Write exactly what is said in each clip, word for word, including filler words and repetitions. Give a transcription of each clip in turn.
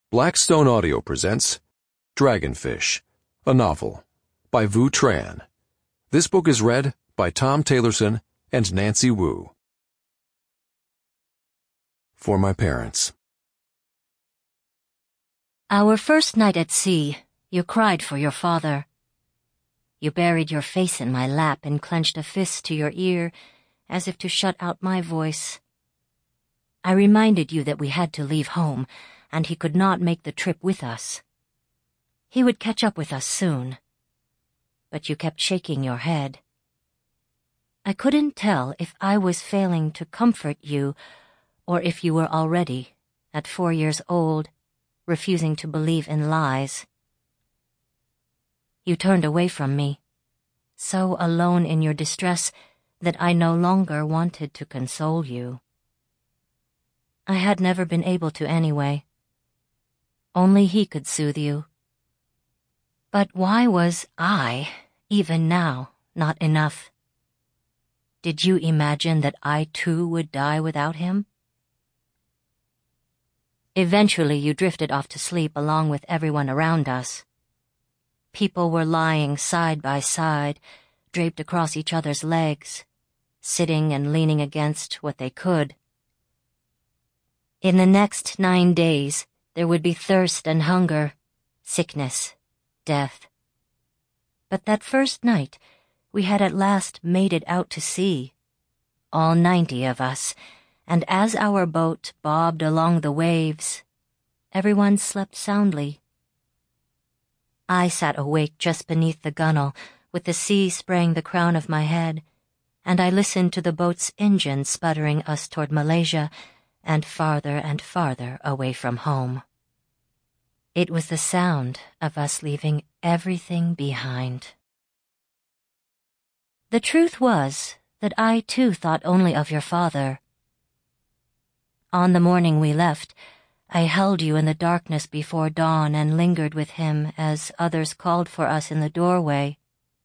Blackstone Audio presents Dragonfish, a novel by Vu Tran. This book is read by Tom Taylorson and Nancy Wu. For my parents. Our first night at sea, you cried for your father. You buried your face in my lap and clenched a fist to your ear as if to shut out my voice. I reminded you that we had to leave home, and he could not make the trip with us. He would catch up with us soon. But you kept shaking your head. I couldn't tell if I was failing to comfort you, or if you were already, at four years old, refusing to believe in lies. You turned away from me, so alone in your distress that I no longer wanted to console you. I had never been able to anyway. Only he could soothe you. But why was I, even now, not enough? Did you imagine that I too would die without him? Eventually you drifted off to sleep along with everyone around us. People were lying side by side, draped across each other's legs, sitting and leaning against what they could. In the next nine days, there would be thirst and hunger, sickness, death. But that first night, we had at last made it out to sea, all ninety of us, and as our boat bobbed along the waves, everyone slept soundly. I sat awake just beneath the gunwale, with the sea spraying the crown of my head, and I listened to the boat's engine sputtering us toward Malaysia, and farther and farther away from home. It was the sound of us leaving everything behind. The truth was that I too thought only of your father. On the morning we left, I held you in the darkness before dawn and lingered with him as others called for us in the doorway.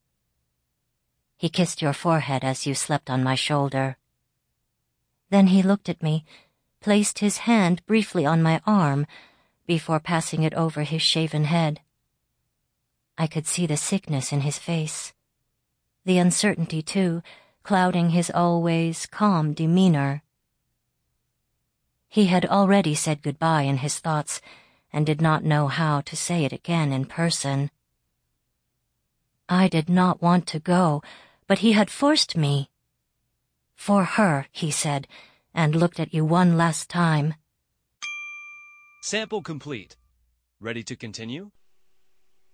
He kissed your forehead as you slept on my shoulder. Then he looked at me, placed his hand briefly on my arm, before passing it over his shaven head. I could see the sickness in his face, the uncertainty, too, clouding his always calm demeanor. He had already said goodbye in his thoughts, and did not know how to say it again in person. I did not want to go, but he had forced me. For her, he said, and looked at you one last time. Sample complete. Ready to continue?